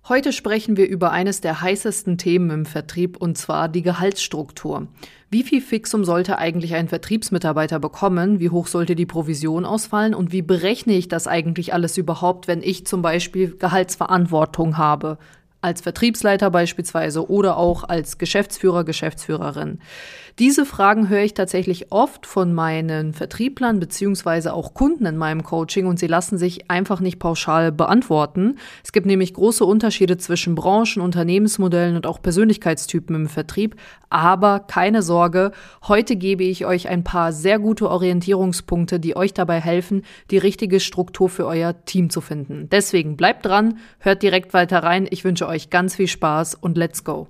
Heute sprechen wir über eines der heißesten Themen im Vertrieb, und zwar die Gehaltsstruktur. Wie viel Fixum sollte eigentlich ein Vertriebsmitarbeiter bekommen? Wie hoch sollte die Provision ausfallen? Und wie berechne ich das eigentlich alles überhaupt, wenn ich zum Beispiel Gehaltsverantwortung habe? Als Vertriebsleiter beispielsweise oder auch als Geschäftsführer, Geschäftsführerin. Diese Fragen höre ich tatsächlich oft von meinen Vertrieblern beziehungsweise auch Kunden in meinem Coaching und sie lassen sich einfach nicht pauschal beantworten. Es gibt nämlich große Unterschiede zwischen Branchen, Unternehmensmodellen und auch Persönlichkeitstypen im Vertrieb. Aber keine Sorge, heute gebe ich euch ein paar sehr gute Orientierungspunkte, die euch dabei helfen, die richtige Struktur für euer Team zu finden. Deswegen bleibt dran, hört direkt weiter rein. Ich wünsche euch ganz viel Spaß und let's go!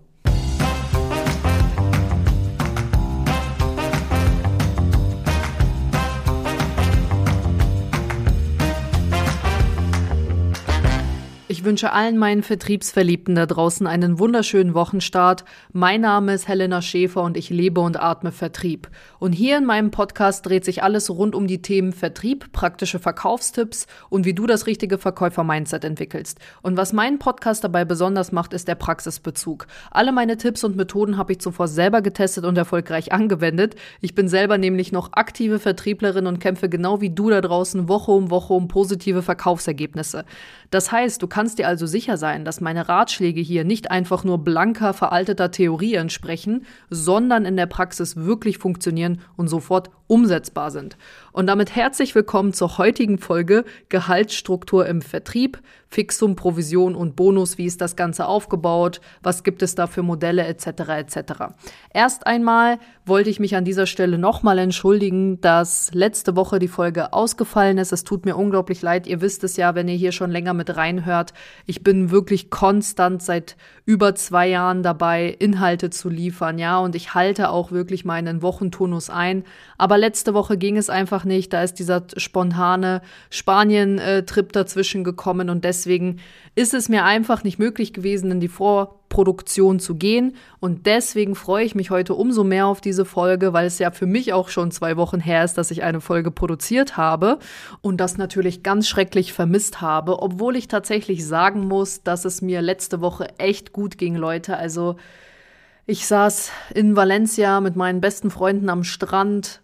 Ich wünsche allen meinen Vertriebsverliebten da draußen einen wunderschönen Wochenstart. Mein Name ist Helena Schäfer und ich lebe und atme Vertrieb. Und hier in meinem Podcast dreht sich alles rund um die Themen Vertrieb, praktische Verkaufstipps und wie du das richtige Verkäufer-Mindset entwickelst. Und was meinen Podcast dabei besonders macht, ist der Praxisbezug. Alle meine Tipps und Methoden habe ich zuvor selber getestet und erfolgreich angewendet. Ich bin selber nämlich noch aktive Vertrieblerin und kämpfe genau wie du da draußen Woche um positive Verkaufsergebnisse. Das heißt, du kannst dir also sicher sein, dass meine Ratschläge hier nicht einfach nur blanker, veralteter Theorie entsprechen, sondern in der Praxis wirklich funktionieren und sofort umsetzbar sind. Und damit herzlich willkommen zur heutigen Folge Gehaltsstruktur im Vertrieb, Fixum, Provision und Bonus. Wie ist das Ganze aufgebaut? Was gibt es da für Modelle etc. etc. Erst einmal wollte ich mich an dieser Stelle nochmal entschuldigen, dass letzte Woche die Folge ausgefallen ist. Es tut mir unglaublich leid. Ihr wisst es ja, wenn ihr hier schon länger mit reinhört. Ich bin wirklich konstant seit über 2 Jahren dabei, Inhalte zu liefern, ja, und ich halte auch wirklich meinen Wochenturnus ein. Aber letzte Woche ging es einfach nicht. Da ist dieser spontane Spanien-Trip dazwischen gekommen und deswegen ist es mir einfach nicht möglich gewesen, in die Vorproduktion zu gehen. Und deswegen freue ich mich heute umso mehr auf diese Folge, weil es ja für mich auch schon 2 Wochen her ist, dass ich eine Folge produziert habe und das natürlich ganz schrecklich vermisst habe, obwohl ich tatsächlich sagen muss, dass es mir letzte Woche echt gut ging, Leute. Also ich saß in Valencia mit meinen besten Freunden am Strand,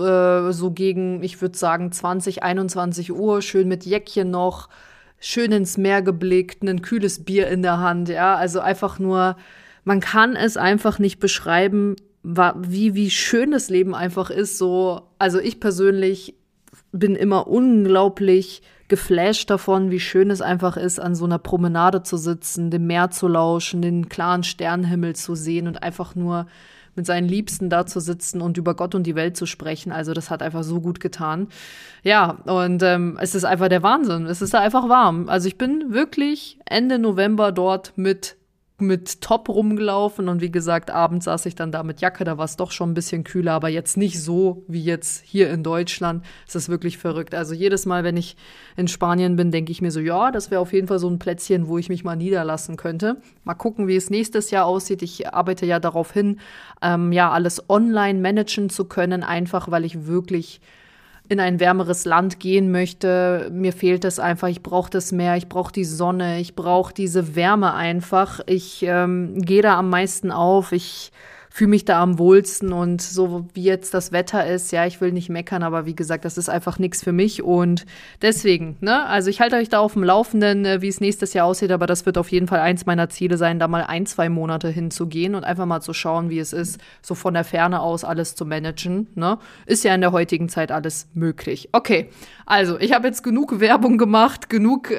so gegen, ich würde sagen, 20, 21 Uhr, schön mit Jäckchen noch, schön ins Meer geblickt, ein kühles Bier in der Hand, ja, also einfach nur, man kann es einfach nicht beschreiben, wie schön das Leben einfach ist, so, also ich persönlich bin immer unglaublich geflasht davon, wie schön es einfach ist, an so einer Promenade zu sitzen, dem Meer zu lauschen, den klaren Sternenhimmel zu sehen und einfach nur mit seinen Liebsten da zu sitzen und über Gott und die Welt zu sprechen. Also das hat einfach so gut getan. Ja, und es ist einfach der Wahnsinn. Es ist da einfach warm. Also ich bin wirklich Ende November dort mit Top rumgelaufen und wie gesagt, abends saß ich dann da mit Jacke, da war es doch schon ein bisschen kühler, aber jetzt nicht so wie jetzt hier in Deutschland. Es ist wirklich verrückt. Also jedes Mal, wenn ich in Spanien bin, denke ich mir so, ja, das wäre auf jeden Fall so ein Plätzchen, wo ich mich mal niederlassen könnte. Mal gucken, wie es nächstes Jahr aussieht. Ich arbeite ja darauf hin, alles online managen zu können, einfach weil ich wirklich in ein wärmeres Land gehen möchte. Mir fehlt es einfach, ich brauche das Meer, ich brauche die Sonne, ich brauche diese Wärme einfach. Ich gehe da am meisten auf, ich fühle mich da am wohlsten und so wie jetzt das Wetter ist, ja, ich will nicht meckern, aber wie gesagt, das ist einfach nichts für mich und deswegen, ne, also ich halte euch da auf dem Laufenden, wie es nächstes Jahr aussieht, aber das wird auf jeden Fall eins meiner Ziele sein, da mal 1-2 Monate hinzugehen und einfach mal zu schauen, wie es ist, so von der Ferne aus alles zu managen, ne, ist ja in der heutigen Zeit alles möglich. Okay, also ich habe jetzt genug Werbung gemacht, genug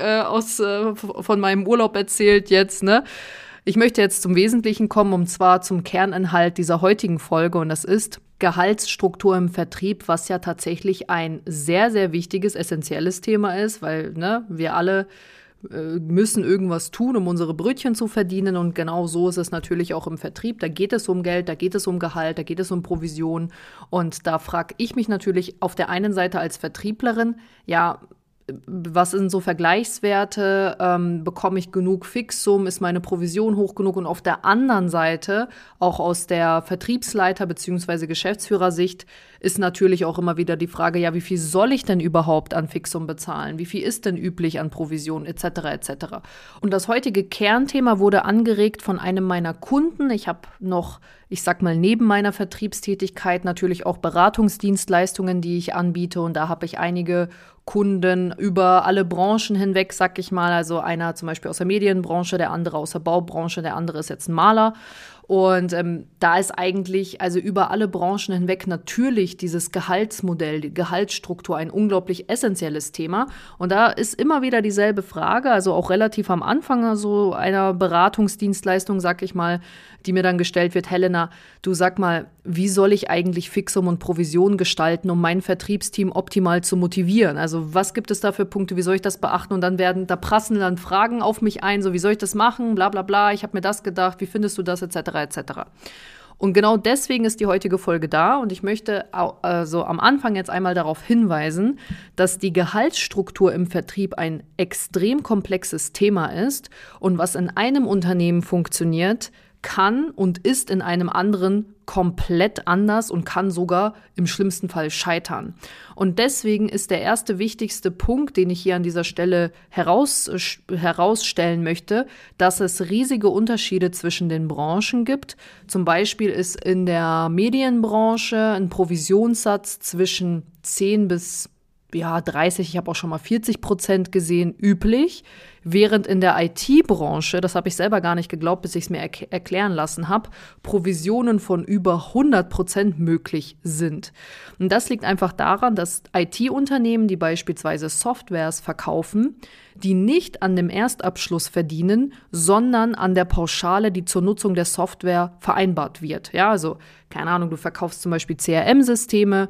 von meinem Urlaub erzählt jetzt, ne. Ich möchte jetzt zum Wesentlichen kommen, und zwar zum Kerninhalt dieser heutigen Folge, und das ist Gehaltsstruktur im Vertrieb, was ja tatsächlich ein sehr, sehr wichtiges, essentielles Thema ist, weil wir alle müssen irgendwas tun, um unsere Brötchen zu verdienen und genau so ist es natürlich auch im Vertrieb. Da geht es um Geld, da geht es um Gehalt, da geht es um Provision und da frage ich mich natürlich auf der einen Seite als Vertrieblerin, ja, was sind so Vergleichswerte, bekomme ich genug Fixum, ist meine Provision hoch genug und auf der anderen Seite, auch aus der Vertriebsleiter- bzw. Geschäftsführersicht, ist natürlich auch immer wieder die Frage, ja, wie viel soll ich denn überhaupt an Fixum bezahlen? Wie viel ist denn üblich an Provision etc. etc. Und das heutige Kernthema wurde angeregt von einem meiner Kunden. Ich habe noch, ich sag mal, neben meiner Vertriebstätigkeit natürlich auch Beratungsdienstleistungen, die ich anbiete. Und da habe ich einige Kunden über alle Branchen hinweg, sag ich mal. Also einer zum Beispiel aus der Medienbranche, der andere aus der Baubranche, der andere ist jetzt ein Maler. Und da ist eigentlich, also über alle Branchen hinweg natürlich dieses Gehaltsmodell, die Gehaltsstruktur ein unglaublich essentielles Thema. Und da ist immer wieder dieselbe Frage, also auch relativ am Anfang so einer Beratungsdienstleistung, sag ich mal, die mir dann gestellt wird: Helena, du sag mal, wie soll ich eigentlich Fixum und Provision gestalten, um mein Vertriebsteam optimal zu motivieren? Also was gibt es da für Punkte, wie soll ich das beachten? Und dann da prassen dann Fragen auf mich ein, so wie soll ich das machen, bla bla bla, ich habe mir das gedacht, wie findest du das, etc. etc. Und genau deswegen ist die heutige Folge da und ich möchte also am Anfang jetzt einmal darauf hinweisen, dass die Gehaltsstruktur im Vertrieb ein extrem komplexes Thema ist und was in einem Unternehmen funktioniert, kann und ist in einem anderen komplett anders und kann sogar im schlimmsten Fall scheitern. Und deswegen ist der erste wichtigste Punkt, den ich hier an dieser Stelle herausstellen möchte, dass es riesige Unterschiede zwischen den Branchen gibt. Zum Beispiel ist in der Medienbranche ein Provisionssatz zwischen 10 bis 30, ich habe auch schon mal 40% gesehen, üblich, während in der IT-Branche, das habe ich selber gar nicht geglaubt, bis ich es mir erklären lassen habe, Provisionen von über 100% möglich sind. Und das liegt einfach daran, dass IT-Unternehmen, die beispielsweise Softwares verkaufen, die nicht an dem Erstabschluss verdienen, sondern an der Pauschale, die zur Nutzung der Software vereinbart wird. Ja, also, keine Ahnung, du verkaufst zum Beispiel CRM-Systeme,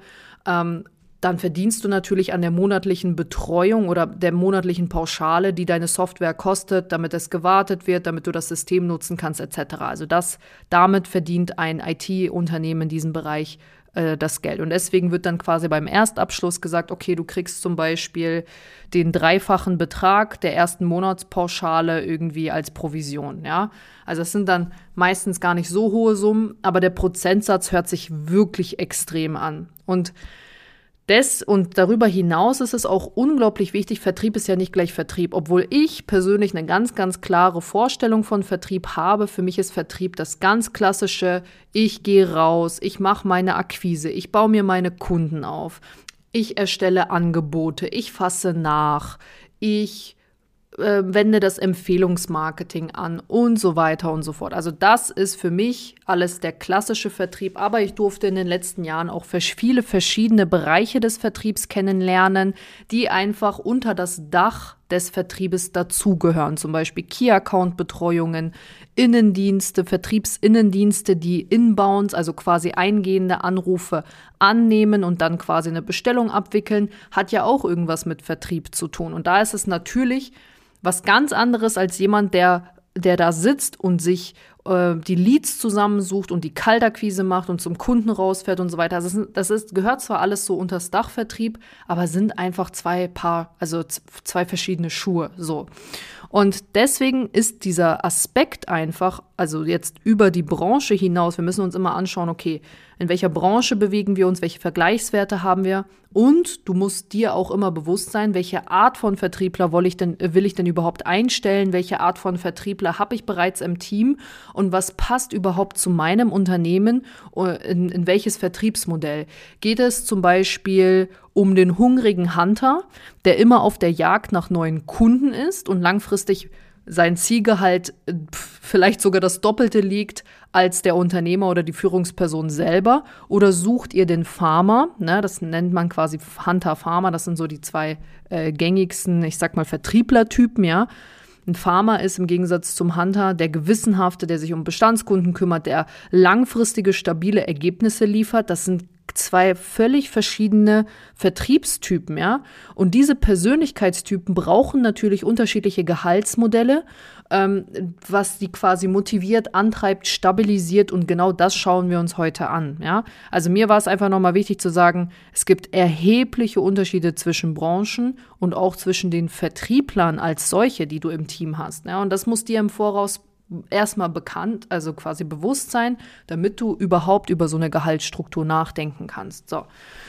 dann verdienst du natürlich an der monatlichen Betreuung oder der monatlichen Pauschale, die deine Software kostet, damit es gewartet wird, damit du das System nutzen kannst, etc. Also damit verdient ein IT-Unternehmen in diesem Bereich das Geld. Und deswegen wird dann quasi beim Erstabschluss gesagt, okay, du kriegst zum Beispiel den 3-fachen Betrag der ersten Monatspauschale irgendwie als Provision, ja. Also es sind dann meistens gar nicht so hohe Summen, aber der Prozentsatz hört sich wirklich extrem an. Und darüber hinaus ist es auch unglaublich wichtig, Vertrieb ist ja nicht gleich Vertrieb, obwohl ich persönlich eine ganz, ganz klare Vorstellung von Vertrieb habe. Für mich ist Vertrieb das ganz klassische: Ich gehe raus, ich mache meine Akquise, ich baue mir meine Kunden auf, ich erstelle Angebote, ich fasse nach, ich wende das Empfehlungsmarketing an und so weiter und so fort. Also das ist für mich alles der klassische Vertrieb, aber ich durfte in den letzten Jahren auch viele verschiedene Bereiche des Vertriebs kennenlernen, die einfach unter das Dach des Vertriebes dazugehören. Zum Beispiel Key-Account-Betreuungen, Innendienste, Vertriebsinnendienste, die Inbounds, also quasi eingehende Anrufe annehmen und dann quasi eine Bestellung abwickeln, hat ja auch irgendwas mit Vertrieb zu tun. Und da ist es natürlich was ganz anderes als jemand, der da sitzt und sich die Leads zusammensucht und die Kaltakquise macht und zum Kunden rausfährt und so weiter. Also gehört zwar alles so unter das Dachvertrieb, aber sind einfach zwei verschiedene Schuhe, so. Und deswegen ist dieser Aspekt einfach, also jetzt über die Branche hinaus, wir müssen uns immer anschauen, okay, in welcher Branche bewegen wir uns, welche Vergleichswerte haben wir, und du musst dir auch immer bewusst sein, welche Art von Vertriebler will ich denn überhaupt einstellen, welche Art von Vertriebler habe ich bereits im Team und was passt überhaupt zu meinem Unternehmen, in welches Vertriebsmodell. Geht es zum Beispiel um den hungrigen Hunter, der immer auf der Jagd nach neuen Kunden ist und langfristig sein Zielgehalt vielleicht sogar das Doppelte liegt als der Unternehmer oder die Führungsperson selber? Oder sucht ihr den Farmer, ne, das nennt man quasi Hunter-Farmer, das sind so die zwei gängigsten, ich sag mal, Vertrieblertypen, ja. Ein Farmer ist im Gegensatz zum Hunter der Gewissenhafte, der sich um Bestandskunden kümmert, der langfristige, stabile Ergebnisse liefert. Das sind zwei völlig verschiedene Vertriebstypen, ja. Und diese Persönlichkeitstypen brauchen natürlich unterschiedliche Gehaltsmodelle, was die quasi motiviert, antreibt, stabilisiert, und genau das schauen wir uns heute an, ja. Also mir war es einfach nochmal wichtig zu sagen, es gibt erhebliche Unterschiede zwischen Branchen und auch zwischen den Vertrieblern als solche, die du im Team hast, ja. Und das muss dir im Voraus erstmal bekannt, also quasi bewusst sein, damit du überhaupt über so eine Gehaltsstruktur nachdenken kannst. So.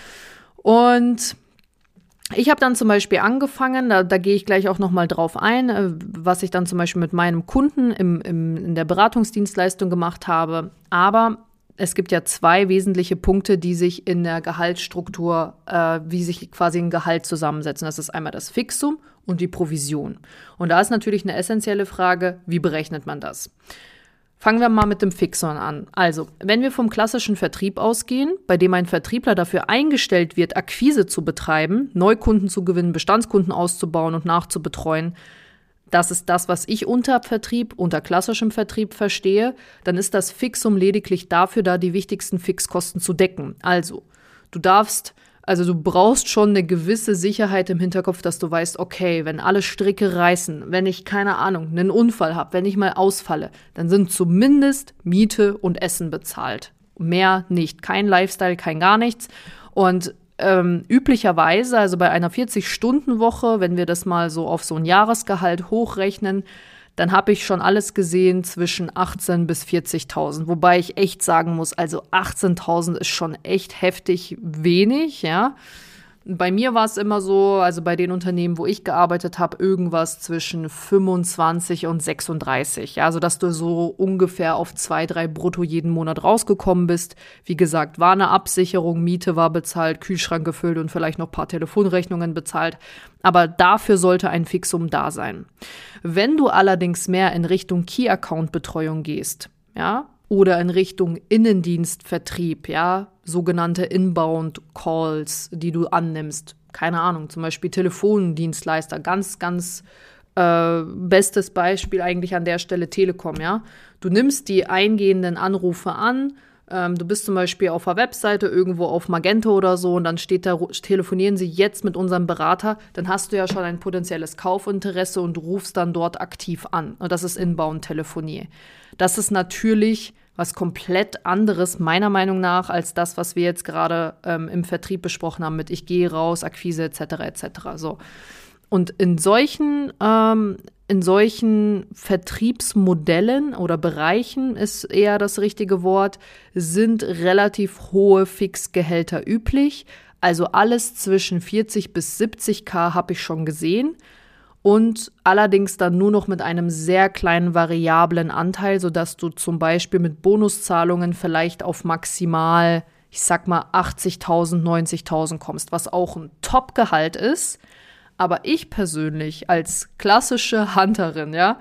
Und ich habe dann zum Beispiel angefangen, da gehe ich gleich auch nochmal drauf ein, was ich dann zum Beispiel mit meinem Kunden in der Beratungsdienstleistung gemacht habe. Aber es gibt ja 2 wesentliche Punkte, die sich in der Gehaltsstruktur, wie sich quasi ein Gehalt zusammensetzen. Das ist einmal das Fixum und die Provision. Und da ist natürlich eine essentielle Frage, wie berechnet man das? Fangen wir mal mit dem Fixum an. Also, wenn wir vom klassischen Vertrieb ausgehen, bei dem ein Vertriebler dafür eingestellt wird, Akquise zu betreiben, Neukunden zu gewinnen, Bestandskunden auszubauen und nachzubetreuen, das ist das, was ich unter klassischem Vertrieb verstehe, dann ist das Fixum lediglich dafür da, die wichtigsten Fixkosten zu decken. Also, du brauchst schon eine gewisse Sicherheit im Hinterkopf, dass du weißt, okay, wenn alle Stricke reißen, wenn ich, keine Ahnung, einen Unfall habe, wenn ich mal ausfalle, dann sind zumindest Miete und Essen bezahlt. Mehr nicht. Kein Lifestyle, kein gar nichts. Und üblicherweise, also bei einer 40-Stunden-Woche, wenn wir das mal so auf so ein Jahresgehalt hochrechnen, dann habe ich schon alles gesehen zwischen 18.000 bis 40.000. Wobei ich echt sagen muss, also 18.000 ist schon echt heftig wenig, ja. Bei mir war es immer so, also bei den Unternehmen, wo ich gearbeitet habe, irgendwas zwischen 25 und 36. Ja, also dass du so ungefähr auf 2-3 brutto jeden Monat rausgekommen bist. Wie gesagt, war eine Absicherung, Miete war bezahlt, Kühlschrank gefüllt und vielleicht noch ein paar Telefonrechnungen bezahlt. Aber dafür sollte ein Fixum da sein. Wenn du allerdings mehr in Richtung Key-Account-Betreuung gehst, ja, oder in Richtung Innendienstvertrieb, ja, sogenannte Inbound-Calls, die du annimmst. Keine Ahnung, zum Beispiel Telefondienstleister, ganz bestes Beispiel eigentlich an der Stelle Telekom, ja. Du nimmst die eingehenden Anrufe an, du bist zum Beispiel auf der Webseite irgendwo auf Magento oder so und dann steht da, telefonieren Sie jetzt mit unserem Berater, dann hast du ja schon ein potenzielles Kaufinteresse und du rufst dann dort aktiv an. Und das ist Inbound-Telefonie. Das ist natürlich was komplett anderes, meiner Meinung nach, als das, was wir jetzt gerade im Vertrieb besprochen haben mit ich gehe raus, Akquise etc. etc. So. Und in solchen Vertriebsmodellen oder Bereichen ist eher das richtige Wort, sind relativ hohe Fixgehälter üblich. Also alles zwischen 40 bis 70.000 habe ich schon gesehen. Und allerdings dann nur noch mit einem sehr kleinen variablen Anteil, sodass du zum Beispiel mit Bonuszahlungen vielleicht auf maximal, ich sag mal 80.000, 90.000 kommst, was auch ein Top-Gehalt ist. Aber ich persönlich als klassische Hunterin, ja,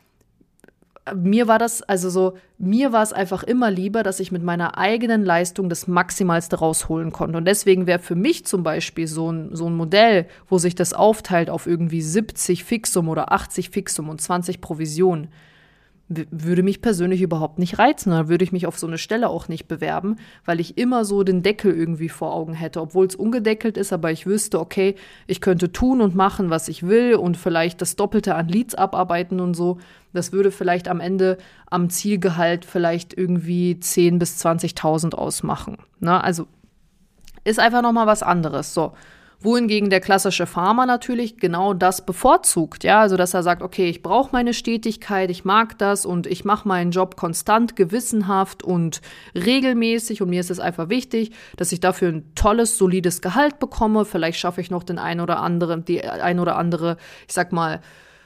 mir war es einfach immer lieber, dass ich mit meiner eigenen Leistung das Maximalste rausholen konnte. Und deswegen wäre für mich zum Beispiel so ein Modell, wo sich das aufteilt auf irgendwie 70 Fixum oder 80 Fixum und 20 Provision, würde mich persönlich überhaupt nicht reizen. Da würde ich mich auf so eine Stelle auch nicht bewerben, weil ich immer so den Deckel irgendwie vor Augen hätte, obwohl es ungedeckelt ist, aber ich wüsste, okay, ich könnte tun und machen, was ich will und vielleicht das Doppelte an Leads abarbeiten und so. Das würde vielleicht am Ende am Zielgehalt vielleicht irgendwie 10.000 bis 20.000 ausmachen. Ne? Also ist einfach nochmal was anderes. So. Wohingegen der klassische Farmer natürlich genau das bevorzugt, ja, also dass er sagt, okay, ich brauche meine Stetigkeit, ich mag das und ich mache meinen Job konstant, gewissenhaft und regelmäßig und mir ist es einfach wichtig, dass ich dafür ein tolles, solides Gehalt bekomme, vielleicht schaffe ich noch die ein oder andere, ich sag mal,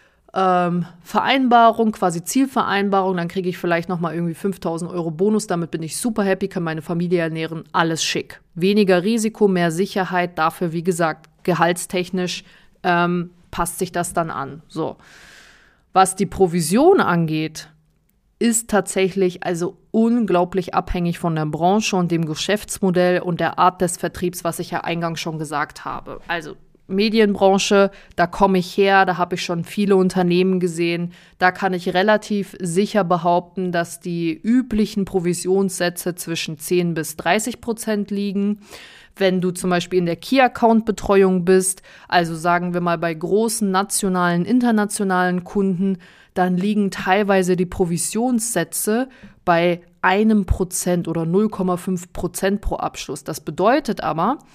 Vereinbarung, quasi Zielvereinbarung, dann kriege ich vielleicht nochmal irgendwie 5.000 € Bonus, damit bin ich super happy, kann meine Familie ernähren, alles schick. Weniger Risiko, mehr Sicherheit, dafür, wie gesagt, gehaltstechnisch passt sich das dann an. So. Was die Provision angeht, ist tatsächlich also unglaublich abhängig von der Branche und dem Geschäftsmodell und der Art des Vertriebs, was ich ja eingangs schon gesagt habe. Also Medienbranche, da komme ich her, da habe ich schon viele Unternehmen gesehen. Da kann ich relativ sicher behaupten, dass die üblichen Provisionssätze zwischen 10% bis 30% liegen. Wenn du zum Beispiel in der Key-Account-Betreuung bist, also sagen wir mal bei großen nationalen, internationalen Kunden, dann liegen teilweise die Provisionssätze bei 1% oder 0,5% pro Abschluss. Das bedeutet aber,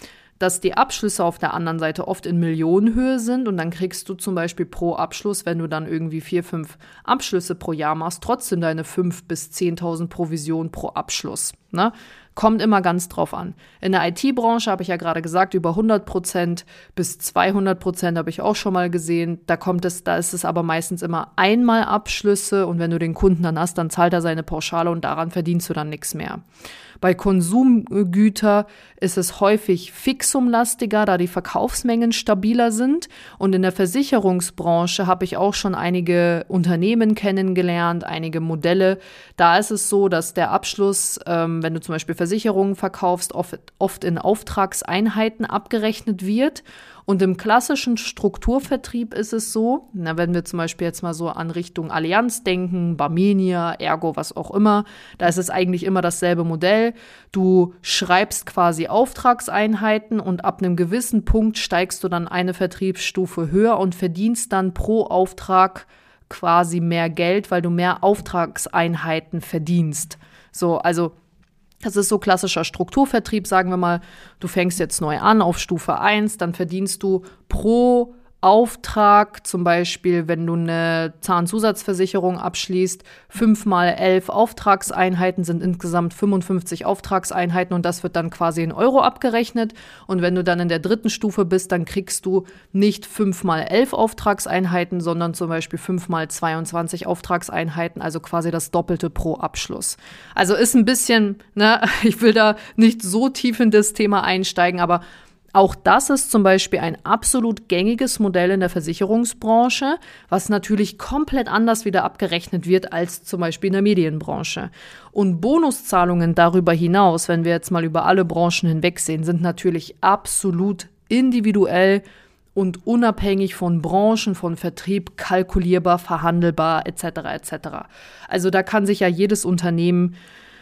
dass die Abschlüsse auf der anderen Seite oft in Millionenhöhe sind und dann kriegst du zum Beispiel pro Abschluss, wenn du dann irgendwie 4, 5 Abschlüsse pro Jahr machst, trotzdem deine 5.000 bis 10.000 Provision pro Abschluss, ne? Kommt immer ganz drauf an. In der IT-Branche habe ich ja gerade gesagt, über 100% bis 200% habe ich auch schon mal gesehen. Da ist es aber meistens immer einmal Abschlüsse und wenn du den Kunden dann hast, dann zahlt er seine Pauschale und daran verdienst du dann nichts mehr. Bei Konsumgütern ist es häufig fixumlastiger, da die Verkaufsmengen stabiler sind. Und in der Versicherungsbranche habe ich auch schon einige Unternehmen kennengelernt, einige Modelle. Da ist es so, dass der Abschluss, wenn du zum Beispiel Versicherungen verkaufst, oft in Auftragseinheiten abgerechnet wird. Und im klassischen Strukturvertrieb ist es so, wenn wir zum Beispiel jetzt mal so an Richtung Allianz denken, Barmenia, Ergo, was auch immer, da ist es eigentlich immer dasselbe Modell. Du schreibst quasi Auftragseinheiten und ab einem gewissen Punkt steigst du dann eine Vertriebsstufe höher und verdienst dann pro Auftrag quasi mehr Geld, weil du mehr Auftragseinheiten verdienst. So, also das ist so klassischer Strukturvertrieb, sagen wir mal, du fängst jetzt neu an auf Stufe 1, dann verdienst du pro Auftrag, zum Beispiel, wenn du eine Zahnzusatzversicherung abschließt, 5 mal 11 Auftragseinheiten sind insgesamt 55 Auftragseinheiten und das wird dann quasi in Euro abgerechnet. Und wenn du dann in der 3. Stufe bist, dann kriegst du nicht 5 mal 11 Auftragseinheiten, sondern zum Beispiel 5 mal 22 Auftragseinheiten, also quasi das Doppelte pro Abschluss. Also ist ein bisschen, ich will da nicht so tief in das Thema einsteigen, aber auch das ist zum Beispiel ein absolut gängiges Modell in der Versicherungsbranche, was natürlich komplett anders wieder abgerechnet wird als zum Beispiel in der Medienbranche. Und Bonuszahlungen darüber hinaus, wenn wir jetzt mal über alle Branchen hinwegsehen, sind natürlich absolut individuell und unabhängig von Branchen, von Vertrieb, kalkulierbar, verhandelbar etc. etc. Also da kann sich ja jedes Unternehmen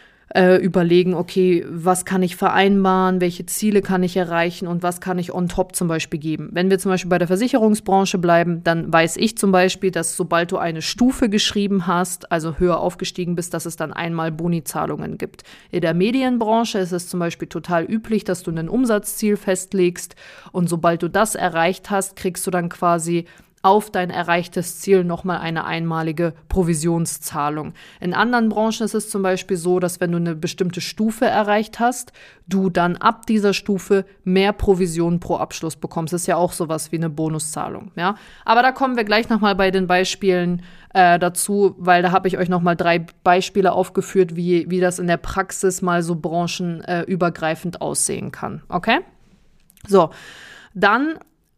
überlegen, okay, was kann ich vereinbaren, welche Ziele kann ich erreichen und was kann ich on top zum Beispiel geben. Wenn wir zum Beispiel bei der Versicherungsbranche bleiben, dann weiß ich zum Beispiel, dass sobald du eine Stufe geschrieben hast, also höher aufgestiegen bist, dass es dann einmal Bonizahlungen gibt. In der Medienbranche ist es zum Beispiel total üblich, dass du ein Umsatzziel festlegst und sobald du das erreicht hast, kriegst du dann quasi auf dein erreichtes Ziel nochmal eine einmalige Provisionszahlung. In anderen Branchen ist es zum Beispiel so, dass wenn du eine bestimmte Stufe erreicht hast, du dann ab dieser Stufe mehr Provision pro Abschluss bekommst. Das ist ja auch sowas wie eine Bonuszahlung. Ja? Aber da kommen wir gleich nochmal bei den Beispielen dazu, weil da habe ich euch nochmal 3 Beispiele aufgeführt, wie das in der Praxis mal so branchenübergreifend aussehen kann. Okay? So, dann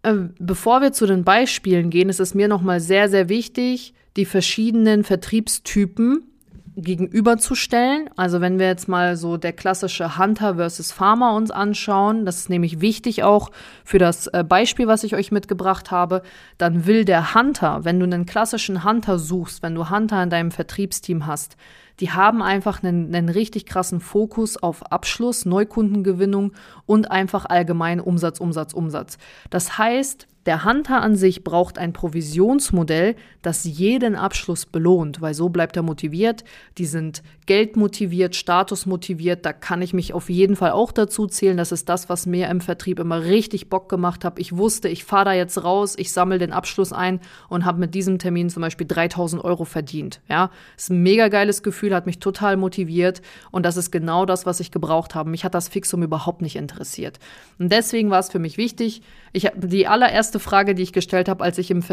bevor wir zu den Beispielen gehen, ist es mir nochmal sehr, sehr wichtig, die verschiedenen Vertriebstypen gegenüberzustellen. Also wenn wir jetzt mal so der klassische Hunter versus Farmer uns anschauen, das ist nämlich wichtig auch für das Beispiel, was ich euch mitgebracht habe, dann will der Hunter, wenn du einen klassischen Hunter suchst, wenn du Hunter in deinem Vertriebsteam hast, die haben einfach einen richtig krassen Fokus auf Abschluss, Neukundengewinnung und einfach allgemein Umsatz. Das heißt, der Hunter an sich braucht ein Provisionsmodell, das jeden Abschluss belohnt, weil so bleibt er motiviert. Die sind geldmotiviert, statusmotiviert. Da kann ich mich auf jeden Fall auch dazu zählen. Das ist das, was mir im Vertrieb immer richtig Bock gemacht hat. Ich wusste, ich fahre da jetzt raus, ich sammle den Abschluss ein und habe mit diesem Termin zum Beispiel 3.000 € verdient. Ja, ist ein mega geiles Gefühl, hat mich total motiviert und das ist genau das, was ich gebraucht habe. Mich hat das Fixum überhaupt nicht interessiert. Und deswegen war es für mich wichtig. Die allererste Frage, die ich gestellt habe, als ich im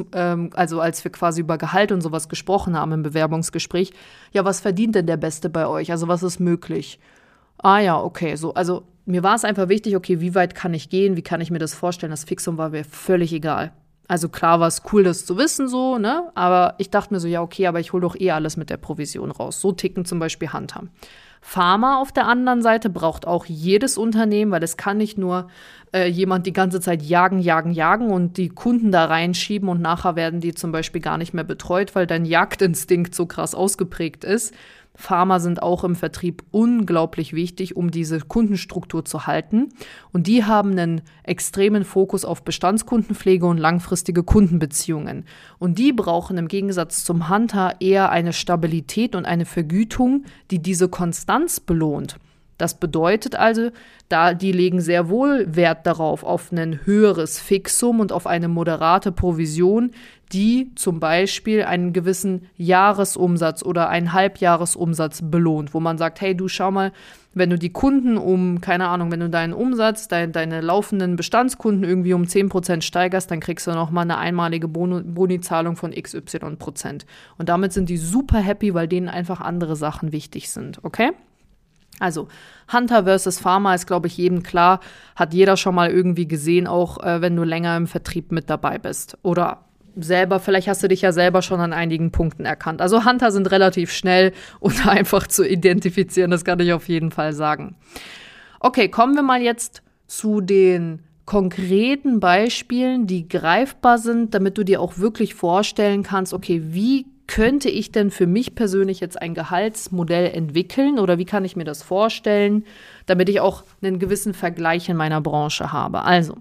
als wir quasi über Gehalt und sowas gesprochen haben im Bewerbungsgespräch, ja, was verdient denn der Beste bei euch? Also was ist möglich? Ah ja, okay, so, also mir war es einfach wichtig, okay, wie weit kann ich gehen? Wie kann ich mir das vorstellen? Das Fixum war mir völlig egal. Also klar war es cool, das zu wissen, so, ne? Aber ich dachte mir so, ja, okay, aber ich hole doch alles mit der Provision raus. So ticken zum Beispiel Hunter. Pharma auf der anderen Seite braucht auch jedes Unternehmen, weil es kann nicht nur jemand die ganze Zeit jagen und die Kunden da reinschieben und nachher werden die zum Beispiel gar nicht mehr betreut, weil dein Jagdinstinkt so krass ausgeprägt ist. Pharma sind auch im Vertrieb unglaublich wichtig, um diese Kundenstruktur zu halten. Und die haben einen extremen Fokus auf Bestandskundenpflege und langfristige Kundenbeziehungen. Und die brauchen im Gegensatz zum Hunter eher eine Stabilität und eine Vergütung, die diese Konstanz belohnt. Das bedeutet also, die legen sehr wohl Wert darauf, auf ein höheres Fixum und auf eine moderate Provision, die zum Beispiel einen gewissen Jahresumsatz oder einen Halbjahresumsatz belohnt, wo man sagt, hey, du schau mal, wenn du die Kunden wenn du deinen Umsatz, deine laufenden Bestandskunden irgendwie um 10% steigerst, dann kriegst du nochmal eine einmalige Bonizahlung von XY%. Und damit sind die super happy, weil denen einfach andere Sachen wichtig sind, okay? Also Hunter versus Farmer ist, glaube ich, jedem klar, hat jeder schon mal irgendwie gesehen, auch wenn du länger im Vertrieb mit dabei bist. Oder selber, vielleicht hast du dich ja selber schon an einigen Punkten erkannt. Also Hunter sind relativ schnell und einfach zu identifizieren, das kann ich auf jeden Fall sagen. Okay, kommen wir mal jetzt zu den konkreten Beispielen, die greifbar sind, damit du dir auch wirklich vorstellen kannst, okay, wie könnte ich denn für mich persönlich jetzt ein Gehaltsmodell entwickeln oder wie kann ich mir das vorstellen, damit ich auch einen gewissen Vergleich in meiner Branche habe. Also,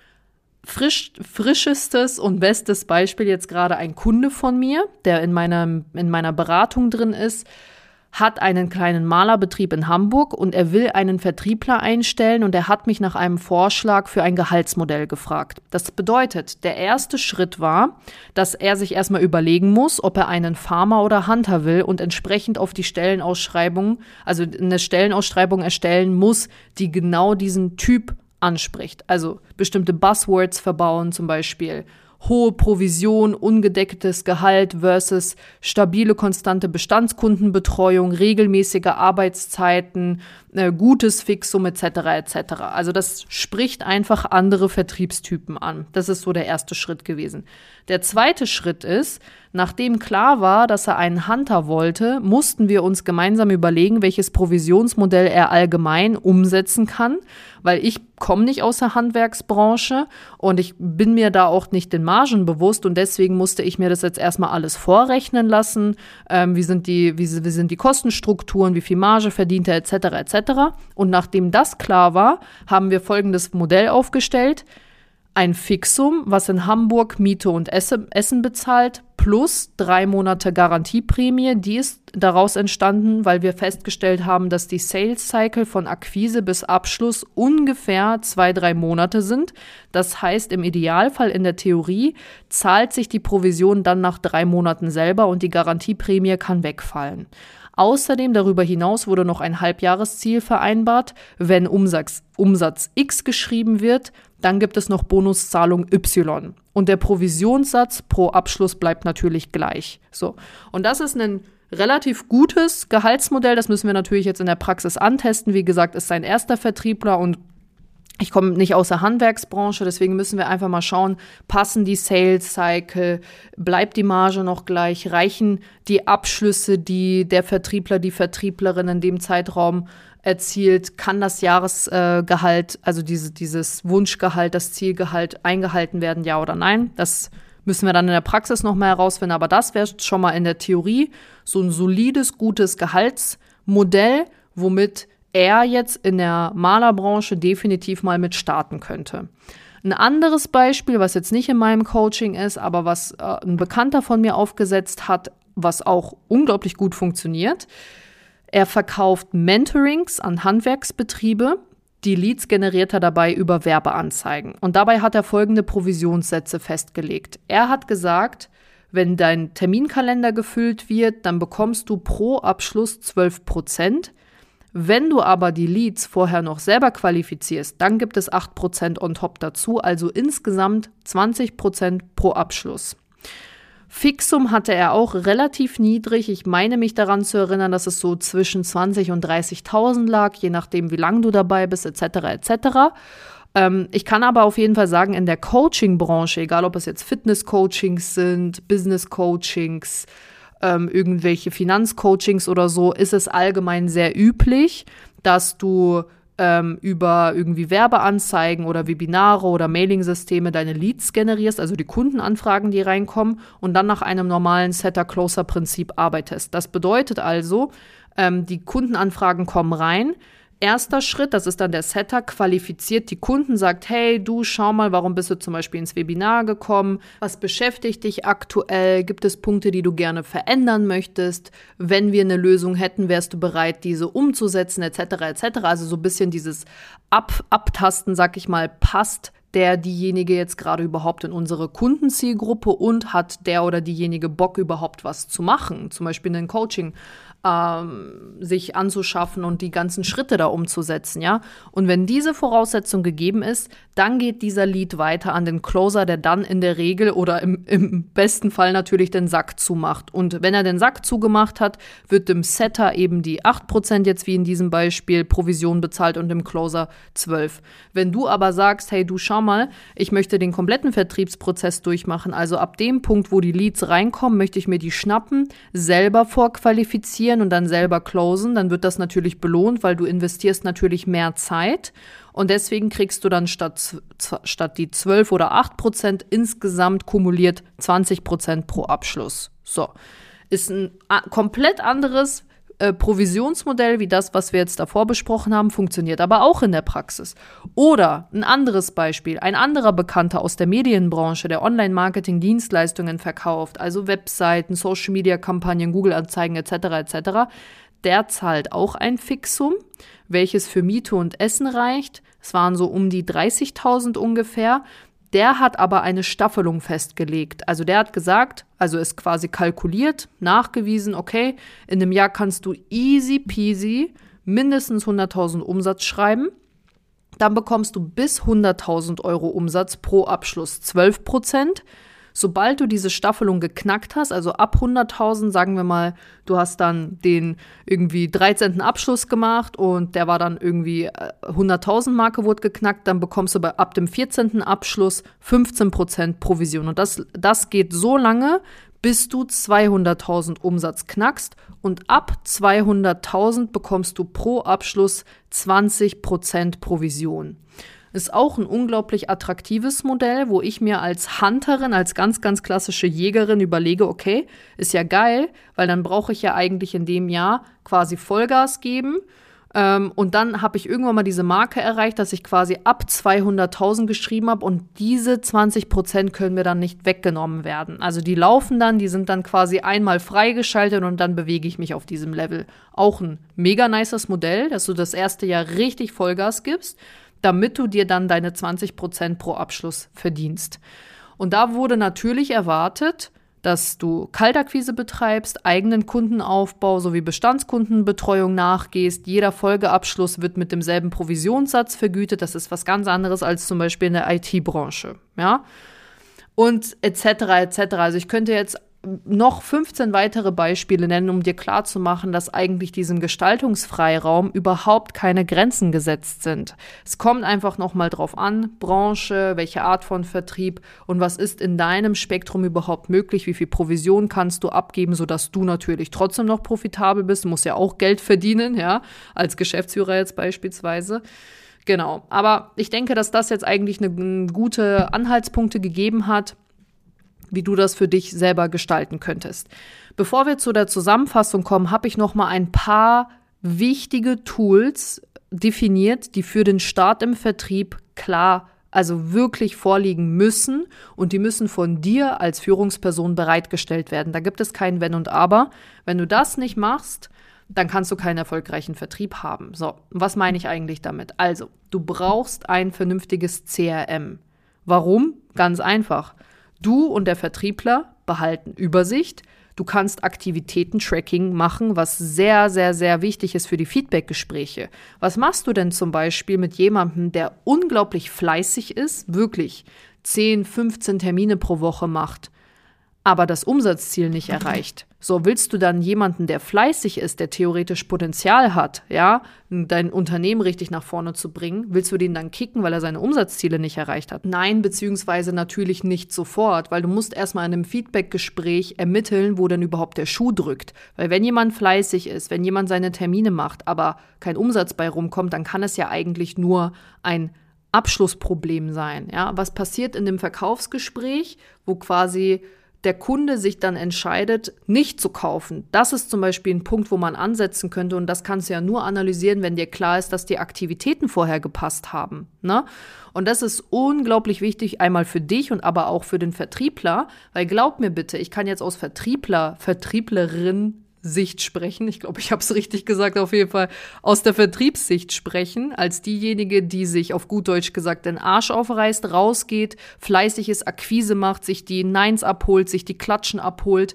frischestes und bestes Beispiel jetzt gerade ein Kunde von mir, der in meiner Beratung drin ist, hat einen kleinen Malerbetrieb in Hamburg und er will einen Vertriebler einstellen und er hat mich nach einem Vorschlag für ein Gehaltsmodell gefragt. Das bedeutet, der erste Schritt war, dass er sich erstmal überlegen muss, ob er einen Farmer oder Hunter will und entsprechend auf die Stellenausschreibung, also eine Stellenausschreibung erstellen muss, die genau diesen Typ anspricht. Also bestimmte Buzzwords verbauen, zum Beispiel hohe Provision, ungedecktes Gehalt versus stabile, konstante Bestandskundenbetreuung, regelmäßige Arbeitszeiten, gutes Fixum etc. etc. Also das spricht einfach andere Vertriebstypen an. Das ist so der erste Schritt gewesen. Der zweite Schritt ist, nachdem klar war, dass er einen Hunter wollte, mussten wir uns gemeinsam überlegen, welches Provisionsmodell er allgemein umsetzen kann, weil ich komme nicht aus der Handwerksbranche und ich bin mir da auch nicht den Margen bewusst und deswegen musste ich mir das jetzt erstmal alles vorrechnen lassen, wie sind die Kostenstrukturen, wie viel Marge verdient er etc. etc. Und nachdem das klar war, haben wir folgendes Modell aufgestellt: ein Fixum, was in Hamburg Miete und Essen bezahlt, plus 3 Monate Garantieprämie. Die ist daraus entstanden, weil wir festgestellt haben, dass die Sales Cycle von Akquise bis Abschluss ungefähr 2-3 Monate sind. Das heißt, im Idealfall in der Theorie zahlt sich die Provision dann nach 3 Monaten selber und die Garantieprämie kann wegfallen. Außerdem, darüber hinaus wurde noch ein Halbjahresziel vereinbart. Wenn Umsatz X geschrieben wird, dann gibt es noch Bonuszahlung Y. Und der Provisionssatz pro Abschluss bleibt natürlich gleich. So. Und das ist ein relativ gutes Gehaltsmodell. Das müssen wir natürlich jetzt in der Praxis antesten. Wie gesagt, ist sein erster Vertriebler und ich komme nicht aus der Handwerksbranche, deswegen müssen wir einfach mal schauen, passen die Sales Cycle, bleibt die Marge noch gleich, reichen die Abschlüsse, die der Vertriebler, die Vertrieblerin in dem Zeitraum erzielt, kann das Jahresgehalt, also dieses Wunschgehalt, das Zielgehalt eingehalten werden, ja oder nein? Das müssen wir dann in der Praxis nochmal herausfinden, aber das wäre schon mal in der Theorie so ein solides, gutes Gehaltsmodell, womit er jetzt in der Malerbranche definitiv mal mit starten könnte. Ein anderes Beispiel, was jetzt nicht in meinem Coaching ist, aber was ein Bekannter von mir aufgesetzt hat, was auch unglaublich gut funktioniert. Er verkauft Mentorings an Handwerksbetriebe. Die Leads generiert er dabei über Werbeanzeigen. Und dabei hat er folgende Provisionssätze festgelegt. Er hat gesagt, wenn dein Terminkalender gefüllt wird, dann bekommst du pro Abschluss 12%. Wenn du aber die Leads vorher noch selber qualifizierst, dann gibt es 8% on top dazu, also insgesamt 20% pro Abschluss. Fixum hatte er auch relativ niedrig. Ich meine mich daran zu erinnern, dass es so zwischen 20.000 und 30.000 lag, je nachdem, wie lange du dabei bist, etc. etc. Ich kann aber auf jeden Fall sagen, in der Coaching-Branche, egal ob es jetzt Fitness-Coachings sind, Business-Coachings, irgendwelche Finanzcoachings oder so, ist es allgemein sehr üblich, dass du über irgendwie Werbeanzeigen oder Webinare oder Mailing-Systeme deine Leads generierst, also die Kundenanfragen, die reinkommen und dann nach einem normalen Setter-Closer-Prinzip arbeitest. Das bedeutet also, die Kundenanfragen kommen rein, Erster Schritt, das ist dann der Setter, qualifiziert die Kunden, sagt, hey, du, schau mal, warum bist du zum Beispiel ins Webinar gekommen? Was beschäftigt dich aktuell? Gibt es Punkte, die du gerne verändern möchtest? Wenn wir eine Lösung hätten, wärst du bereit, diese umzusetzen, etc., etc. Also so ein bisschen dieses Abtasten, sag ich mal, passt diejenige jetzt gerade überhaupt in unsere Kundenzielgruppe und hat der oder diejenige Bock, überhaupt was zu machen, zum Beispiel ein Coaching sich anzuschaffen und die ganzen Schritte da umzusetzen, ja. Und wenn diese Voraussetzung gegeben ist, dann geht dieser Lead weiter an den Closer, der dann in der Regel oder im besten Fall natürlich den Sack zumacht. Und wenn er den Sack zugemacht hat, wird dem Setter eben die 8% jetzt wie in diesem Beispiel Provision bezahlt und dem Closer 12%. Wenn du aber sagst, hey, du schau mal, ich möchte den kompletten Vertriebsprozess durchmachen, also ab dem Punkt, wo die Leads reinkommen, möchte ich mir die schnappen, selber vorqualifizieren und dann selber closen, dann wird das natürlich belohnt, weil du investierst natürlich mehr Zeit und deswegen kriegst du dann statt die 12 oder 8% insgesamt kumuliert 20% pro Abschluss. So, ist ein komplett anderes Provisionsmodell wie das, was wir jetzt davor besprochen haben, funktioniert aber auch in der Praxis. Oder ein anderes Beispiel, ein anderer Bekannter aus der Medienbranche, der Online-Marketing-Dienstleistungen verkauft, also Webseiten, Social-Media-Kampagnen, Google-Anzeigen etc., etc., der zahlt auch ein Fixum, welches für Miete und Essen reicht. Es waren so um die 30.000 ungefähr. Der hat aber eine Staffelung festgelegt. Also der hat gesagt, also ist quasi kalkuliert, nachgewiesen, okay, in einem Jahr kannst du easy peasy mindestens 100.000 Umsatz schreiben. Dann bekommst du bis 100.000 Euro Umsatz pro Abschluss 12%. Sobald du diese Staffelung geknackt hast, also ab 100.000, sagen wir mal, du hast dann den irgendwie 13. Abschluss gemacht und der war dann irgendwie 100.000 Marke wurde geknackt, dann bekommst du ab dem 14. Abschluss 15% Provision. Und das geht so lange, bis du 200.000 Umsatz knackst und ab 200.000 bekommst du pro Abschluss 20% Provision. Ist auch ein unglaublich attraktives Modell, wo ich mir als Hunterin, als ganz, ganz klassische Jägerin überlege, okay, ist ja geil, weil dann brauche ich ja eigentlich in dem Jahr quasi Vollgas geben. Und dann habe ich irgendwann mal diese Marke erreicht, dass ich quasi ab 200.000 geschrieben habe und diese 20% können mir dann nicht weggenommen werden. Also die laufen dann, die sind dann quasi einmal freigeschaltet und dann bewege ich mich auf diesem Level. Auch ein mega nices Modell, dass du das erste Jahr richtig Vollgas gibst, damit du dir dann deine 20% pro Abschluss verdienst. Und da wurde natürlich erwartet, dass du Kaltakquise betreibst, eigenen Kundenaufbau sowie Bestandskundenbetreuung nachgehst. Jeder Folgeabschluss wird mit demselben Provisionssatz vergütet. Das ist was ganz anderes als zum Beispiel in der IT-Branche. Ja? Und etc. etc. Also ich könnte jetzt noch 15 weitere Beispiele nennen, um dir klarzumachen, dass eigentlich diesem Gestaltungsfreiraum überhaupt keine Grenzen gesetzt sind. Es kommt einfach nochmal drauf an, Branche, welche Art von Vertrieb und was ist in deinem Spektrum überhaupt möglich, wie viel Provision kannst du abgeben, sodass du natürlich trotzdem noch profitabel bist. Du musst ja auch Geld verdienen, ja, als Geschäftsführer jetzt beispielsweise. Genau, aber ich denke, dass das jetzt eigentlich eine gute Anhaltspunkte gegeben hat, wie du das für dich selber gestalten könntest. Bevor wir zu der Zusammenfassung kommen, habe ich noch mal ein paar wichtige Tools definiert, die für den Start im Vertrieb klar, also wirklich vorliegen müssen und die müssen von dir als Führungsperson bereitgestellt werden. Da gibt es kein Wenn und Aber. Wenn du das nicht machst, dann kannst du keinen erfolgreichen Vertrieb haben. So, was meine ich eigentlich damit? Also, du brauchst ein vernünftiges CRM. Warum? Ganz einfach. Du und der Vertriebler behalten Übersicht. Du kannst Aktivitäten-Tracking machen, was sehr, sehr, sehr wichtig ist für die Feedback-Gespräche. Was machst du denn zum Beispiel mit jemandem, der unglaublich fleißig ist, wirklich 10, 15 Termine pro Woche macht, aber das Umsatzziel nicht erreicht? So, willst du dann jemanden, der fleißig ist, der theoretisch Potenzial hat, ja, dein Unternehmen richtig nach vorne zu bringen, willst du den dann kicken, weil er seine Umsatzziele nicht erreicht hat? Nein, beziehungsweise natürlich nicht sofort, weil du musst erstmal in einem Feedback-Gespräch ermitteln, wo denn überhaupt der Schuh drückt. Weil wenn jemand fleißig ist, wenn jemand seine Termine macht, aber kein Umsatz bei rumkommt, dann kann es ja eigentlich nur ein Abschlussproblem sein. Ja? Was passiert in dem Verkaufsgespräch, wo quasi der Kunde sich dann entscheidet, nicht zu kaufen. Das ist zum Beispiel ein Punkt, wo man ansetzen könnte und das kannst du ja nur analysieren, wenn dir klar ist, dass die Aktivitäten vorher gepasst haben, ne? Und das ist unglaublich wichtig, einmal für dich und aber auch für den Vertriebler, weil glaub mir bitte, ich kann jetzt aus Vertrieblerin Sicht sprechen. Ich glaube, ich habe es richtig gesagt, auf jeden Fall aus der Vertriebssicht sprechen, als diejenige, die sich auf gut Deutsch gesagt den Arsch aufreißt, rausgeht, fleißiges Akquise macht, sich die Neins abholt, sich die Klatschen abholt.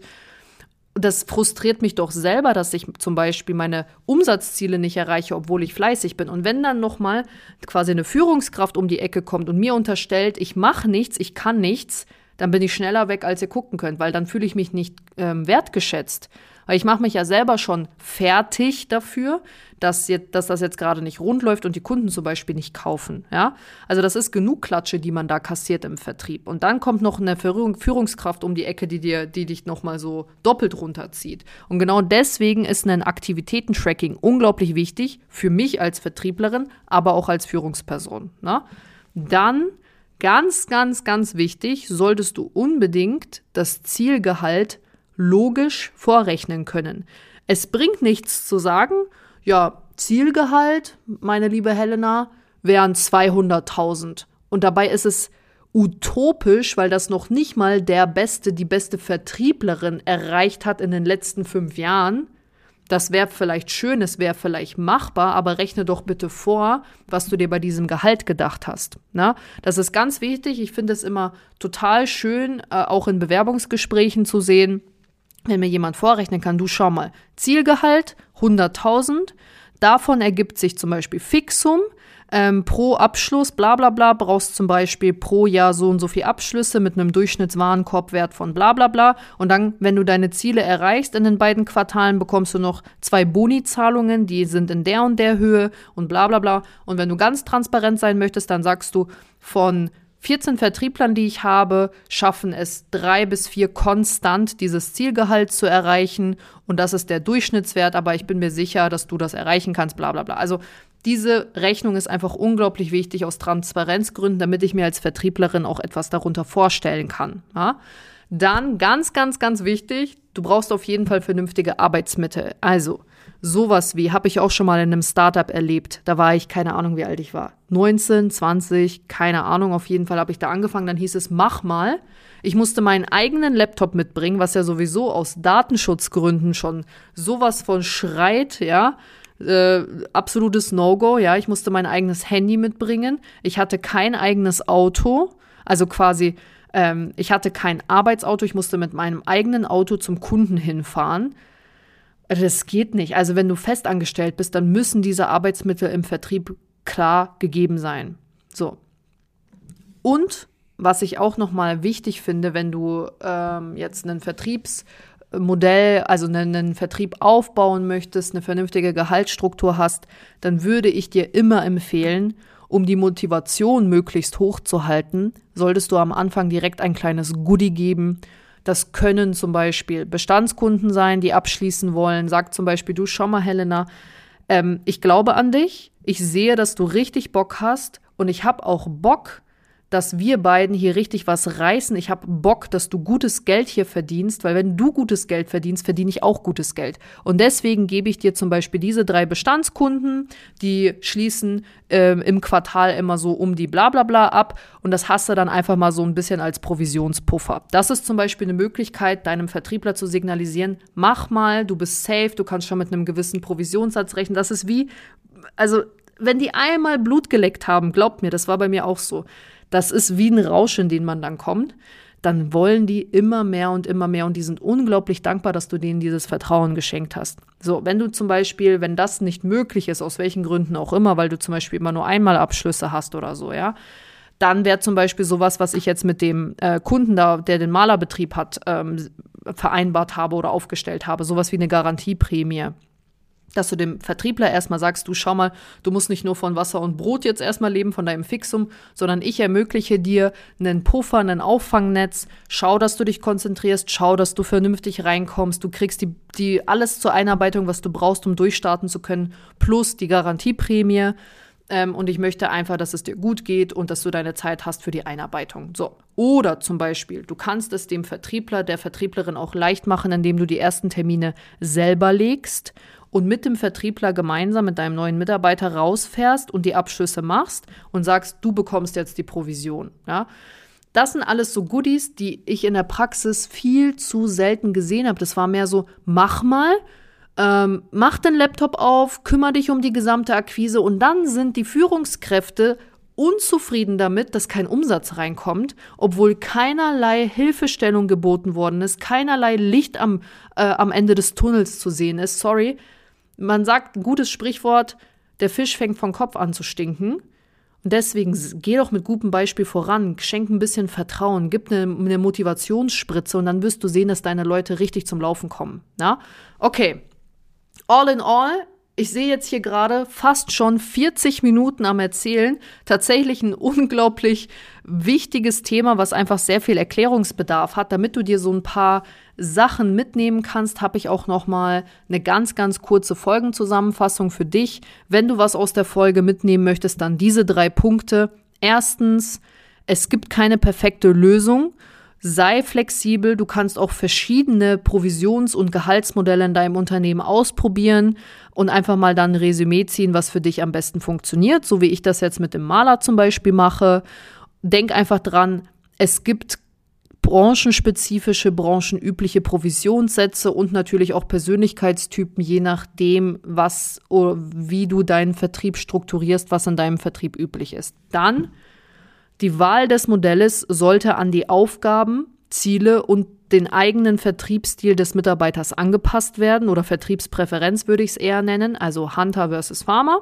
Das frustriert mich doch selber, dass ich zum Beispiel meine Umsatzziele nicht erreiche, obwohl ich fleißig bin. Und wenn dann nochmal quasi eine Führungskraft um die Ecke kommt und mir unterstellt, ich mache nichts, ich kann nichts, dann bin ich schneller weg, als ihr gucken könnt, weil dann fühle ich mich nicht wertgeschätzt. Weil ich mache mich ja selber schon fertig dafür, dass das jetzt gerade nicht rund läuft und die Kunden zum Beispiel nicht kaufen. Ja? Also das ist genug Klatsche, die man da kassiert im Vertrieb. Und dann kommt noch eine Führungskraft um die Ecke, die dich nochmal so doppelt runterzieht. Und genau deswegen ist ein Aktivitätentracking unglaublich wichtig für mich als Vertrieblerin, aber auch als Führungsperson. Ne? Dann ganz, ganz, ganz wichtig, solltest du unbedingt das Zielgehalt logisch vorrechnen können. Es bringt nichts zu sagen, ja, Zielgehalt, meine liebe Helena, wären 200.000. Und dabei ist es utopisch, weil das noch nicht mal die beste Vertrieblerin erreicht hat in den letzten 5 Jahren. Das wäre vielleicht schön, es wäre vielleicht machbar, aber rechne doch bitte vor, was du dir bei diesem Gehalt gedacht hast. Na? Das ist ganz wichtig. Ich finde es immer total schön, auch in Bewerbungsgesprächen zu sehen, wenn mir jemand vorrechnen kann, du schau mal, Zielgehalt 100.000, davon ergibt sich zum Beispiel Fixum, pro Abschluss, bla bla bla, brauchst zum Beispiel pro Jahr so und so viel Abschlüsse mit einem Durchschnittswarenkorbwert von bla bla bla. Und dann, wenn du deine Ziele erreichst in den beiden Quartalen, bekommst du noch 2 Boni-Zahlungen, die sind in der und der Höhe und bla bla bla. Und wenn du ganz transparent sein möchtest, dann sagst du, von 14 Vertrieblern, die ich habe, schaffen es 3 bis 4 konstant, dieses Zielgehalt zu erreichen. Und das ist der Durchschnittswert, aber ich bin mir sicher, dass du das erreichen kannst, bla bla bla. Also diese Rechnung ist einfach unglaublich wichtig aus Transparenzgründen, damit ich mir als Vertrieblerin auch etwas darunter vorstellen kann. Ja? Dann ganz, ganz, ganz wichtig, du brauchst auf jeden Fall vernünftige Arbeitsmittel. Also sowas wie, habe ich auch schon mal in einem Startup erlebt, da war ich, keine Ahnung, wie alt ich war, 19, 20, keine Ahnung, auf jeden Fall habe ich da angefangen, dann hieß es, mach mal. Ich musste meinen eigenen Laptop mitbringen, was ja sowieso aus Datenschutzgründen schon sowas von schreit, ja, absolutes No-Go, ja, ich musste mein eigenes Handy mitbringen, ich hatte kein eigenes Auto, also quasi, ich hatte kein Arbeitsauto, ich musste mit meinem eigenen Auto zum Kunden hinfahren. Das geht nicht. Also wenn du festangestellt bist, dann müssen diese Arbeitsmittel im Vertrieb klar gegeben sein. So. Und was ich auch nochmal wichtig finde, wenn du jetzt ein Vertriebsmodell, also einen Vertrieb aufbauen möchtest, eine vernünftige Gehaltsstruktur hast, dann würde ich dir immer empfehlen, um die Motivation möglichst hoch zu halten, solltest du am Anfang direkt ein kleines Goodie geben. Das können zum Beispiel Bestandskunden sein, die abschließen wollen. Sag zum Beispiel, du, schau mal, Helena, ich glaube an dich, ich sehe, dass du richtig Bock hast und ich habe auch Bock, dass wir beiden hier richtig was reißen. Ich habe Bock, dass du gutes Geld hier verdienst, weil wenn du gutes Geld verdienst, verdiene ich auch gutes Geld. Und deswegen gebe ich dir zum Beispiel diese 3 Bestandskunden, die schließen im Quartal immer so um die bla bla bla ab und das hast du dann einfach mal so ein bisschen als Provisionspuffer. Das ist zum Beispiel eine Möglichkeit, deinem Vertriebler zu signalisieren, mach mal, du bist safe, du kannst schon mit einem gewissen Provisionssatz rechnen. Das ist wie, also wenn die einmal Blut geleckt haben, glaubt mir, das war bei mir auch so, das ist wie ein Rausch, in den man dann kommt, dann wollen die immer mehr und die sind unglaublich dankbar, dass du denen dieses Vertrauen geschenkt hast. So, wenn du zum Beispiel, wenn das nicht möglich ist, aus welchen Gründen auch immer, weil du zum Beispiel immer nur einmal Abschlüsse hast oder so, ja, dann wäre zum Beispiel sowas, was ich jetzt mit dem Kunden da, der den Malerbetrieb hat, vereinbart habe oder aufgestellt habe, sowas wie eine Garantieprämie. Dass du dem Vertriebler erstmal sagst, du schau mal, du musst nicht nur von Wasser und Brot jetzt erstmal leben, von deinem Fixum, sondern ich ermögliche dir einen Puffer, ein Auffangnetz, schau, dass du dich konzentrierst, schau, dass du vernünftig reinkommst, du kriegst die alles zur Einarbeitung, was du brauchst, um durchstarten zu können, plus die Garantieprämie. und ich möchte einfach, dass es dir gut geht und dass du deine Zeit hast für die Einarbeitung. So. Oder zum Beispiel, du kannst es dem Vertriebler, der Vertrieblerin auch leicht machen, indem du die ersten Termine selber legst und mit dem Vertriebler gemeinsam mit deinem neuen Mitarbeiter rausfährst und die Abschlüsse machst und sagst, du bekommst jetzt die Provision. Ja? Das sind alles so Goodies, die ich in der Praxis viel zu selten gesehen habe. Das war mehr so, mach mal, mach den Laptop auf, kümmere dich um die gesamte Akquise und dann sind die Führungskräfte unzufrieden damit, dass kein Umsatz reinkommt, obwohl keinerlei Hilfestellung geboten worden ist, keinerlei Licht am Ende des Tunnels zu sehen ist. Sorry, man sagt ein gutes Sprichwort, der Fisch fängt vom Kopf an zu stinken. Und deswegen geh doch mit gutem Beispiel voran, schenk ein bisschen Vertrauen, gib eine Motivationsspritze und dann wirst du sehen, dass deine Leute richtig zum Laufen kommen. Ja? Okay. All in all, ich sehe jetzt hier gerade fast schon 40 Minuten am Erzählen. Tatsächlich ein unglaublich wichtiges Thema, was einfach sehr viel Erklärungsbedarf hat. Damit du dir so ein paar Sachen mitnehmen kannst, habe ich auch noch mal eine ganz, ganz kurze Folgenzusammenfassung für dich. Wenn du was aus der Folge mitnehmen möchtest, dann diese 3 Punkte. Erstens, es gibt keine perfekte Lösung. Sei flexibel, du kannst auch verschiedene Provisions- und Gehaltsmodelle in deinem Unternehmen ausprobieren und einfach mal dann ein Resümee ziehen, was für dich am besten funktioniert, so wie ich das jetzt mit dem Maler zum Beispiel mache. Denk einfach dran, es gibt branchenspezifische, branchenübliche Provisionssätze und natürlich auch Persönlichkeitstypen, je nachdem, was oder wie du deinen Vertrieb strukturierst, was in deinem Vertrieb üblich ist. Dann die Wahl des Modells sollte an die Aufgaben, Ziele und den eigenen Vertriebsstil des Mitarbeiters angepasst werden oder Vertriebspräferenz würde ich es eher nennen, also Hunter versus Farmer.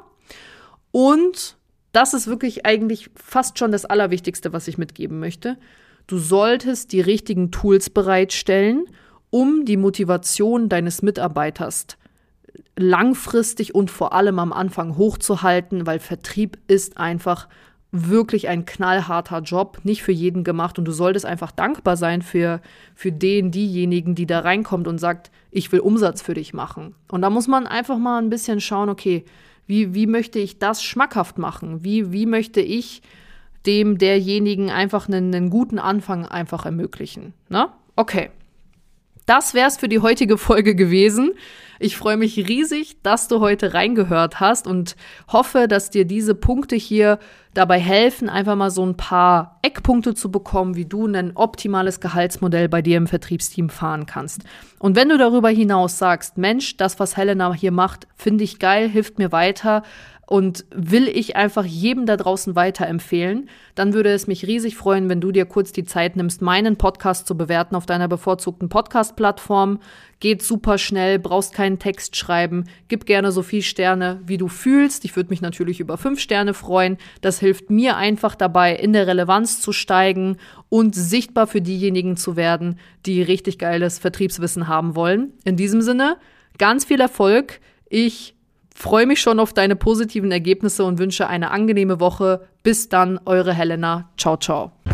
Und das ist wirklich eigentlich fast schon das Allerwichtigste, was ich mitgeben möchte. Du solltest die richtigen Tools bereitstellen, um die Motivation deines Mitarbeiters langfristig und vor allem am Anfang hochzuhalten, weil Vertrieb ist einfach wirklich ein knallharter Job, nicht für jeden gemacht und du solltest einfach dankbar sein für diejenigen, die da reinkommt und sagt, ich will Umsatz für dich machen. Und da muss man einfach mal ein bisschen schauen, okay, wie möchte ich das schmackhaft machen? Wie möchte ich derjenigen einfach einen guten Anfang einfach ermöglichen? Ne? Okay. Das wär's für die heutige Folge gewesen. Ich freue mich riesig, dass du heute reingehört hast und hoffe, dass dir diese Punkte hier dabei helfen, einfach mal so ein paar Eckpunkte zu bekommen, wie du ein optimales Gehaltsmodell bei dir im Vertriebsteam fahren kannst. Und wenn du darüber hinaus sagst, Mensch, das, was Helena hier macht, finde ich geil, hilft mir weiter und will ich einfach jedem da draußen weiterempfehlen, dann würde es mich riesig freuen, wenn du dir kurz die Zeit nimmst, meinen Podcast zu bewerten auf deiner bevorzugten Podcast-Plattform. Geht super schnell, brauchst keinen Text schreiben, gib gerne so viel Sterne, wie du fühlst. Ich würde mich natürlich über 5 Sterne freuen. Das hilft mir einfach dabei, in der Relevanz zu steigen und sichtbar für diejenigen zu werden, die richtig geiles Vertriebswissen haben wollen. In diesem Sinne, ganz viel Erfolg. Ich freue mich schon auf deine positiven Ergebnisse und wünsche eine angenehme Woche. Bis dann, eure Helena. Ciao, ciao.